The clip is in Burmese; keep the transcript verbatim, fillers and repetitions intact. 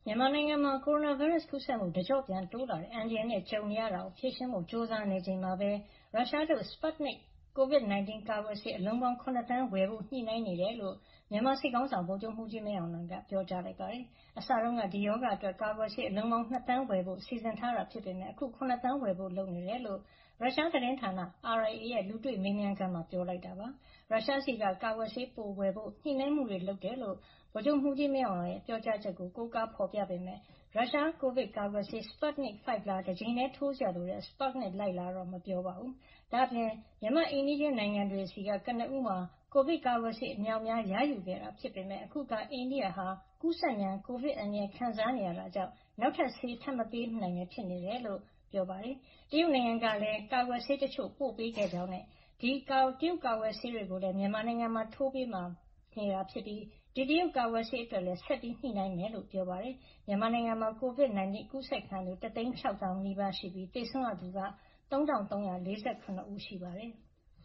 မြန်မာနိုင်ငံမှာ ကိုရိုနာဗိုင်းရပ်စ် ကူးစက်မှု တကျော့ပြန်တိုးလာတဲ့ အန္တရာယ်နဲ့ ကြုံနေရတာကို ဖြေရှင်းဖို့ ကြိုးစားနေချိန်မှာပဲ ရုရှားထုတ် Sputnik Covid ၁၉ ကာကွယ်ဆေး အလုံးပေါင်း ၇ သန်းဝယ်ဖို့ ညှိနှိုင်းနေတယ်လို့ မြန်မာစစ်ခေါင်းဆောင် ဗိုလ်ချုပ်မှူးကြီး မင်းအောင်လှိုင်က ပြောကြားလိုက်ပါတယ်။ အစတုန်းက ဒီရောဂါအတွက် ကာကွယ်ဆေး အလုံးပေါင်း ၂ သန်းဝယ်ဖို့ စီစဉ်ထားတာ ဖြစ်ပေမယ့် အခု ၇ သန်းဝယ်ဖို့ လုပ်နေတယ်လို့ ရုရှားသတင်းဌာန R I A ရဲ့ လူတွေ့မေးမြန်းခန်းမှာ ပြောလိုက်တာပါ။ ရုရှားဆီက ကာကွယ်ဆေး ပိုဝယ်ဖို့ ညှိနှိုင်းမှုတွေ လုပ်နေတယ်လို့ ဗိုလ်ချုပ်မှူးကြီး မင်းအောင်လှိုင်ရဲ့ ပြောကြားချက်ကို ကိုးကားဖော်ပြပေမယ့် ရုရှားကိုဗစ်ကာကွယ်ဆေး Sputnik V လား တကြိမ်တည်း ထိုးစရာလိုတဲ့ Sputnik Light လားတော့ မပြောပါဘူး။ ဒါ့အပြင် မြန်မာ့အိမ်နီးချင်းနိုင်ငံတွေဆီက ကနဦးမှာ ကိုဗစ်ကာကွယ်ဆေး အမြောက်အများ ရယူခဲ့တာ ဖြစ်ပေမယ့် အခုအခါ အိန္ဒိယဟာ ကူးစက်မြန် ကိုဗစ်အန္တရာယ် ခံစားနေရတာကြောင့် နောက်ထပ်ဆေး ထပ်မပေးနိုင်ပဲ ဖြစ်နေတယ်လို့ ပြောပါတယ်။ တရုတ်နိုင်ငံကလည်း ကာကွယ်ဆေးတချို့ ပို့ပေးခဲ့ကြောင်းနဲ့ ဒီတရုတ်ကာကွယ်ဆေးတွေကိုလည်း မြန်မာနိုင်ငံမှာ ထိုးပေးမှာ ဖြစ်ပြီး ဒီတရုတ်ကာကွယ်ဆေးအတွက်လည်း ဆက်ပြီး ညှိနှိုင်းမှာ ဖြစ်ကြောင်း ပြောပါတယ်။ မြန်မာနိုင်ငံမှာ ကိုဗစ် ၁၉ ကူးစက်ခံရသူ တသိန်းခြောက်သောင်းနီးပါးရှိပြီး သေဆုံးရသူက သုံးထောင်သုံးရာ လေးဆယ့်ခုနစ် ဦး ရှိပါတယ်။